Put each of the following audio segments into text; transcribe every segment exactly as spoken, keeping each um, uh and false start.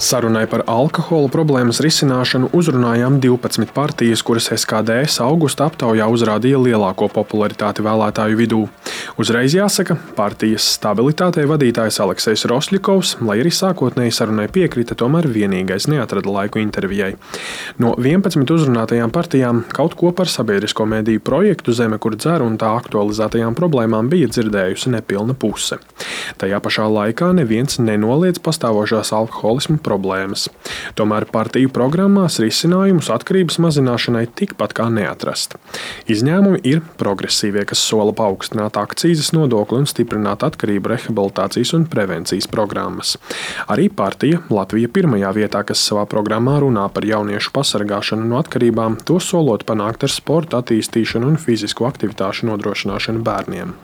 Sarunai par alkohola problēmas risināšanu uzrunājām divpadsmit partijas, kuras S K D S augusta aptaujā uzrādīja lielāko popularitāti vēlētāju vidū. Uzreiz jāsaka, partijas stabilitātei vadītājs Aleksejs Rosļikovs, lai arī sākotnēji sarunai piekrita, tomēr vienīgais neatrada laiku intervijai. No vienpadsmit uzrunātajām partijām kaut ko par sabiedrisko mediju projektu Zeme, kur dzer un tā aktualizētajām problēmām bija dzirdējusi nepilna puse. Tajā pašā laikā neviens nenoliedz pastāvošās alkoholismu problēmas. Tomēr partiju programmās risinājumus atkarības mazināšanai tikpat kā neatrast. Izņēmumi ir progresīvie, kas sola paaugstināt akcīzes nodokli un stiprināt atkarību rehabilitācijas un prevencijas programmas. Arī partija Latvija pirmajā vietā, kas savā programmā runā par jauniešu pasargāšanu no atkarībām, to solot panākt ar sporta attīstīšanu un fizisku aktivitāšu nodrošināšanu bērniem.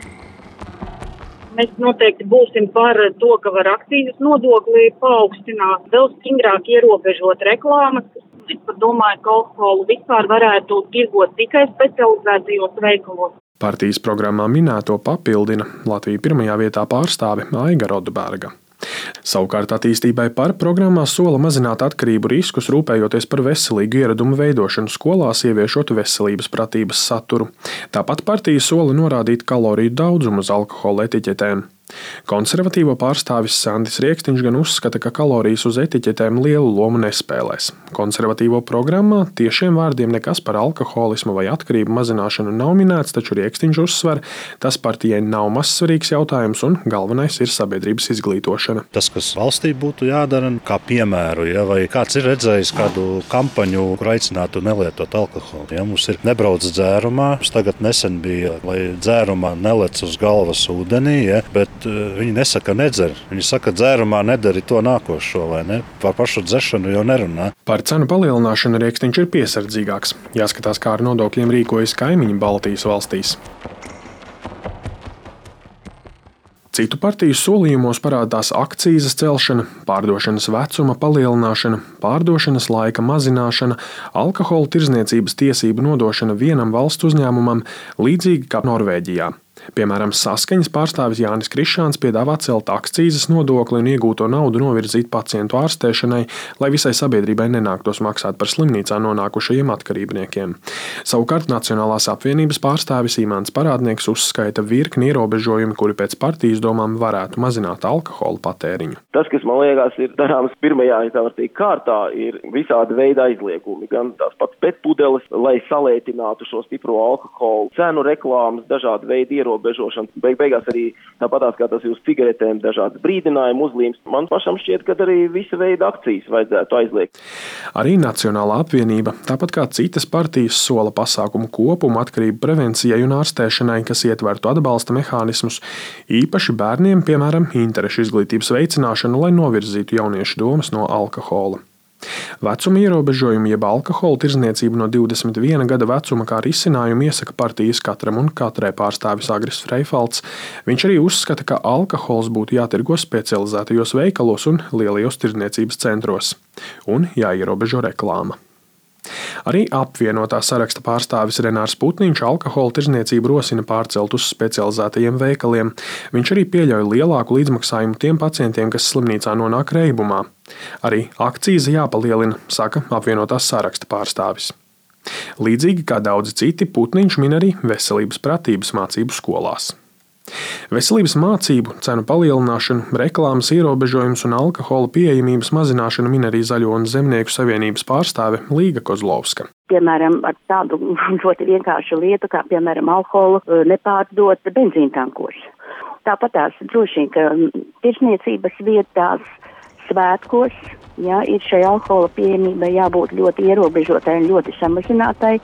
Mēs noteikti būsim par to, ka var akcīzes nodokli paaugstināt, vēl stingrāk ierobežot reklāmas. Es pat domāju, ka alkoholu vispār varētu tirgot tikai specializētajos veikalos. Partijas programmā minēto papildina Latvija pirmajā vietā pārstāve Aiga Rodberga. Savukārt attīstībai par programmā sola mazināt atkarību riskus, rūpējoties par veselīgu ieradumu veidošanu skolās, ieviešot veselības pratības saturu. Tāpat partija sola norādīt kaloriju daudzumu uz alkohola etiķetēm. Konservatīvo pārstāvis Sandis Riekstiņš gan uzskata, ka kalorijas uz etiķetēm lielu lomu nespēlēs. Konservatīvo programmā tiešiem vārdiem nekas par alkoholismu vai atkarību mazināšanu nav minēts, taču Riekstiņš uzsver, tas partijai nav mazsvarīgs jautājums un galvenais ir sabiedrības izglītošana. Tas, kas valstī būtu jādara, kā piemēru, ja, vai kāds ir redzējis kādu kampaņu, kur aicinātu nelietot alkoholu. Ja, mums ir nebrauc dzērumā, mums tagad nesen bija, lai dzērumā nelec uz galvas ūdenī, ja, bet viņi nesaka nedzer. Viņi saka, dzērumā nedari to nākošo, vai ne? Par pašu dzeršanu jau nerunā. Par cenu palielināšanu Riekstiņš ir piesardzīgāks. Jāskatās, kā ar nodokļiem rīkojas kaimiņu Baltijas valstīs. Citu partiju solījumos parādās akcīzes celšana, pārdošanas vecuma palielināšana, pārdošanas laika mazināšana, alkohola tirdzniecības tiesību nodošana vienam valsts uzņēmumam, līdzīgi kā Norvēģijā. Piemēram, Saskaņas pārstāvis Jānis Krišāns piedāvā celt akcīzes nodokli un iegūto naudu novirzīt pacientu ārstēšanai, lai visai sabiedrībai nenāktos maksāt par slimnīcā nonākušajiem atkarībniekiem. Savukārt Nacionālās apvienības pārstāvis Imants Parādnieks uzskaita virkni ierobežojumi, kuri pēc partijas domām varētu mazināt alkohola patēriņu. Tas, kas man liekas ir darāms pirmajā, ja tā var teikt, kārtā, ir visādi veidi aizliegumi, gan tās pats petpudeles, lai salētinātu šo stipro alkoholu, cenu reklāmas, dažādi veidi ierobežojumi. Beig beigās arī tāpatās, kā tas ir uz cigaretēm, dažādas brīdinājumu uzlīmes. Man pašam šķiet, ka arī visa veida akcijas vajadzētu aizliegt. Arī Nacionālā apvienība, tāpat kā citas partijas, sola pasākumu kopumu atkarību prevencijai un ārstēšanai, kas ietvertu atbalsta mehānismus, īpaši bērniem, piemēram, interešu izglītības veicināšanu, lai novirzītu jauniešu domas no alkohola. Vecuma ierobežojumu jeb alkohola tirdzniecību no divdesmit viena gada vecuma kā risinājumu iesaka partijas katram un katrai pārstāvis Agris Freifalds. Viņš arī uzskata, ka alkohols būtu jātirgo specializētajos veikalos un lielajos tirdzniecības centros un jāierobežo reklāma. Arī apvienotā saraksta pārstāvis Renārs Putniņš alkohola tirdzniecību rosina pārcelt uz specializētajiem veikaliem. Viņš arī pieļauj lielāku līdzmaksājumu tiem pacientiem, kas slimnīcā nonāk reibumā. Arī akcīze jāpalielina, saka apvienotās saraksta pārstāvis. Līdzīgi kā daudzi citi, Putniņš min arī veselības pratības mācību skolās. Veselības mācību, cenu palielināšanu, reklāmas ierobežojumus un alkohola pieejamības mazināšanu min arī Zaļo un Zemnieku savienības pārstāve Līga Kozlovska. Piemēram, ar tādu ļoti vienkāršu lietu, kā piemēram alkoholu nepārdot benzīntankos. Tāpat tās droši vien, ka tirdzniecības vietās, svētkos, ja, ir šai alkohola pieejamībai jābūt ļoti ierobežotai un ļoti samazinātai.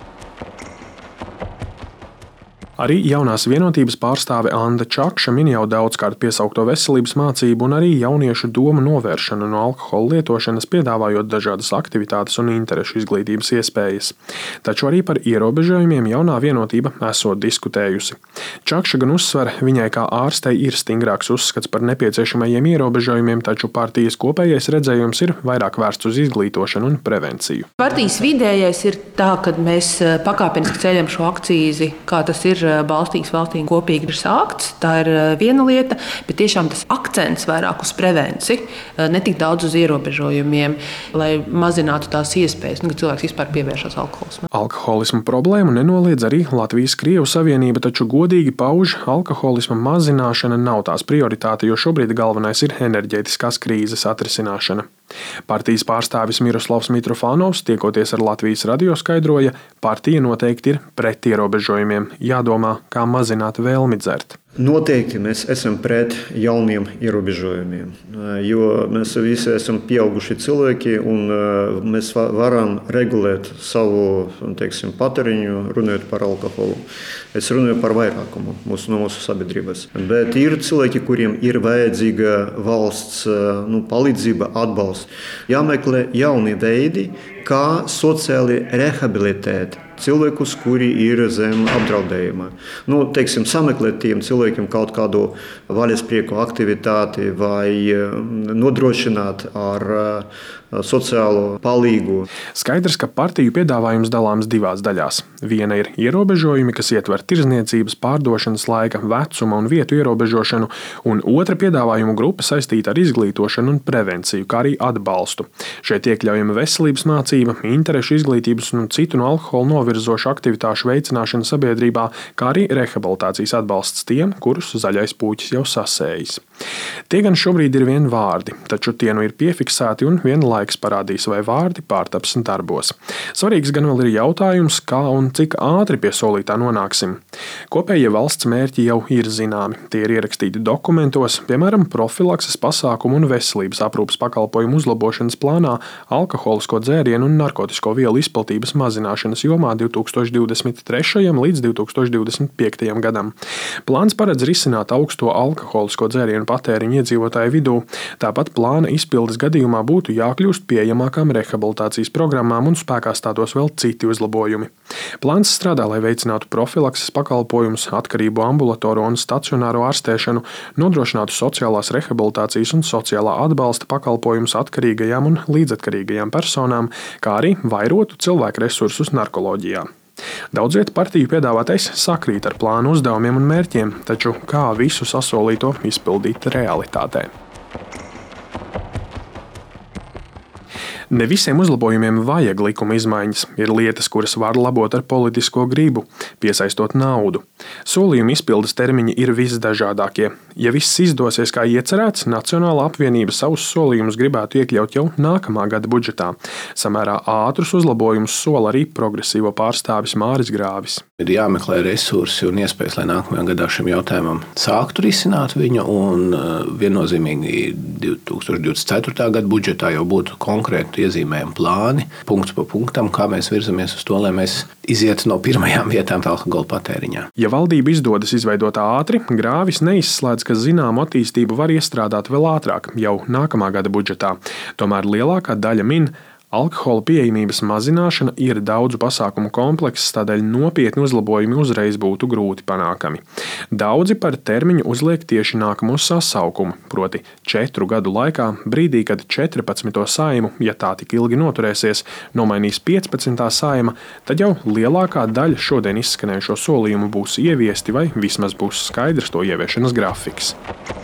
Arī jaunās vienotības pārstāve Anda Čakša min jau daudzkārt piesaukto veselības mācību un arī jauniešu domu novēršanu no alkohola lietošanas, piedāvājot dažādas aktivitātes un interešu izglītības iespējas. Taču arī par ierobežojumiem jaunā vienotība esot diskutējusi. Čakša gan uzsver, viņai kā ārstei ir stingrāks uzskats par nepieciešamajiem ierobežojumiem, taču partijas kopējais redzējums ir vairāk vērsts uz izglītošanu un prevenciju. Partijas vidējais ir tā, ka mēs pakāpeniski ceļam šo akcīzi, kā tas ir Baltijas valstīm kopīgi ir sākts. Tā ir viena lieta, bet tiešām tas akcents vairāk uz prevenciju, ne tik daudz uz ierobežojumiem, lai mazinātu tās iespējas, ka cilvēks vispār pievēršas alkoholismam. Alkoholisma problēmu nenoliedz arī Latvijas-Krievu Savienība, taču godīgi pauž, alkoholisma mazināšana nav tās prioritāte, jo šobrīd galvenais ir enerģētiskās krīzes atrisināšana. Partijas pārstāvis Miroslavs Mitrofānovs, tiekoties ar Latvijas radio, skaidroja, partija noteikti ir pret ierobežojumiem, jādomā, kā mazināt vēlmi dzert. Noteikti mēs esam pret jauniem ierobežojumiem, jo mēs visi esam pieauguši cilvēki un mēs varam regulēt savu, teiksim, patēriņu, runājot par alkoholu. Es runāju par vairākumu mūsu, no mūsu sabiedrības. Bet ir cilvēki, kuriem ir vajadzīga valsts nu, palīdzība, atbalsts. Jāmeklē jauni veidi, kā sociāli rehabilitēt cilvēkus, kuri ir zem apdraudējuma. Nu, teiksim, sameklēt tiem cilvēkiem kaut kādu vaļasprieku aktivitāti vai nodrošināt ar sociālo palīgu. Skaidrs, ka partiju piedāvājums dalāms divās daļās. Viena ir ierobežojumi, kas ietver tirdzniecības, pārdošanas laika, vecuma un vietu ierobežošanu, un otra piedāvājumu grupa saistīta ar izglītošanu un prevenciju, kā arī atbalstu. Šeit iekļaujama veselības mācība, interešu izglītības un citu no alkohola novirzošu aktivitāšu veicināšana sabiedrībā, kā arī rehabilitācijas atbalsts tiem, kurus zaļais pūķis jau sasējis. Tie gan šobrīd ir vien vārdi, taču tie nu ir piefiksēti un viena laiks parādīs, vai vārdi pārtaps darbos. Svarīgs gan vēl ir jautājums, kā un cik ātri pie solītā nonāksim. Kopējie valsts mērķi jau ir zināmi. Tie ir ierakstīti dokumentos, piemēram, profilakses pasākumu un veselības aprūpes pakalpojumu uzlabošanas plānā alkoholisko dzērienu un narkotisko vielu izplatības mazināšanas jomā divi tūkstoši divdesmit trešajam līdz divi tūkstoši divdesmit piektajam gadam. Plāns paredz risināt augsto alkoholisko dzērienu patēriņu iedzīvotāju vidū. Tāpat plāna izpildes gadījumā būtu jākļūst pieejamākām rehabilitācijas programmām un spēkā stātos vēl citi uzlabojumi. Plāns strādā, lai veicinātu profilakses pakalpojumus, atkarību ambulatorisko un stacionāro ārstēšanu, nodrošinātu sociālās rehabilitācijas un sociālā atbalsta pakalpojumus atkarīgajām un līdzatkarīgajām personām, kā arī vairotu cilvēku resursus narkoloģijā. Daudz vietu partiju piedāvātais sakrīt ar plānu uzdevumiem un mērķiem, taču kā visu sasolīto izpildīt realitātē? Ne visiem uzlabojumiem vajag likuma izmaiņas. Ir lietas, kuras var labot ar politisko gribu, piesaistot naudu. Solījumu izpildes termiņi ir visdažādākie. Ja viss izdosies kā iecerēts, Nacionālā apvienība savus solījumus gribētu iekļaut jau nākamā gada budžetā. Samērā ātrus uzlabojumus sola arī progresīvo pārstāvis Māris Grāvis. Ir jāmeklē resursi un iespējas, lai nākamajā gadā šim jautājumam sāktu risināt viņu, un viennozīmīgi divi tūkstoši divdesmit ceturtā gada budžetā jau būtu konkrēti iezīmējami plāni, punkts pa punktam, kā mēs virzamies uz to, lai mēs izietu no pirmajām vietām alkohola patēriņā. Ja valdība izdodas izveidot ātri, Grāvis neizslēdz, ka zināmu attīstību var iestrādāt vēl ātrāk, jau nākamā gada budžetā. Tomēr lielākā daļa min, alkohola pieejamības mazināšana ir daudzu pasākumu komplekss, tādēļ nopietni uzlabojumi uzreiz būtu grūti panākami. Daudzi par termiņu uzliek tieši nākamo sasaukumu, proti četru gadu laikā, brīdī, kad četrpadsmito saimu, ja tā tik ilgi noturēsies, nomainīs piecpadsmitā saima, tad jau lielākā daļa šodien izskanējušo solījumu būs ieviesti vai vismaz būs skaidrs to ieviešanas grafiks.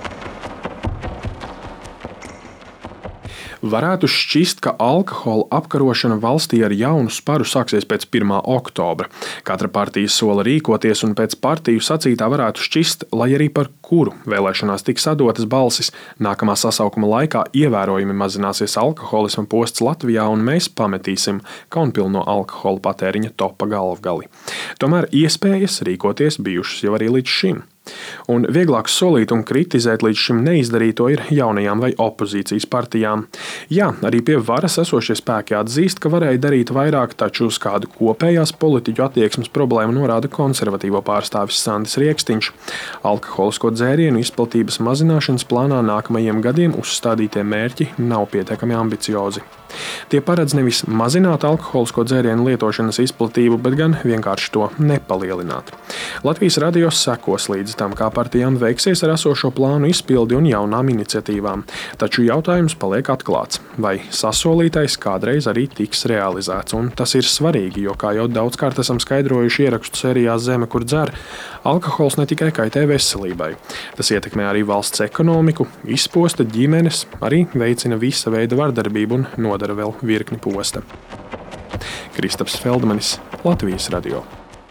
Varētu šķist, ka alkohola apkarošana valstī ar jaunu sparu sāksies pēc pirmā oktobra. Katra partija sola rīkoties, un pēc partiju sacītā varētu šķist, lai arī par kuru vēlēšanās tiks sadotas balsis, nākamā sasaukuma laikā ievērojami mazināsies alkoholisma posts Latvijā, un mēs pametīsim kaunpilno alkohola patēriņa topa galvgali. Tomēr iespējas rīkoties bijušas jau arī līdz šim. Un vieglāk solīt un kritizēt līdz šim neizdarīto ir jaunajām vai opozīcijas partijām. Jā, arī pie varas esošie spēki atzīst, ka varēja darīt vairāk, taču uz kādu kopējās politiķu attieksmes problēmu norāda konservatīvo pārstāvis Sandis Riekstiņš. Alkoholisko dzērienu izplatības mazināšanas plānā nākamajiem gadiem uzstādītie mērķi nav pietiekami ambiciozi. Tie paredz nevis mazināt alkoholisko dzērienu lietošanas izplatību, bet gan vienkārši to nepalielināt. Latvijas radio sekos līdz tam, kā partijām veiksies ar esošo plānu izpildi un jaunām iniciatīvām. Taču jautājums paliek atklāts, vai sasolītais kādreiz arī tiks realizēts. Un tas ir svarīgi, jo, kā jau daudzkārt esam skaidrojuši ierakstu sērijā Zeme, kur dzer, alkohols ne tikai kaitē veselībai. Tas ietekmē arī valsts ekonomiku, izposta ģimenes, arī veicina visa veida vardarbību un nodara vēl virkni posta. Kristaps Feldmanis, Latvijas radio.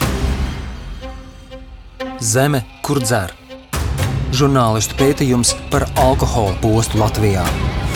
Zeme, kur dzer. Žurnālistu pētījums par alkohola postu Latvijā.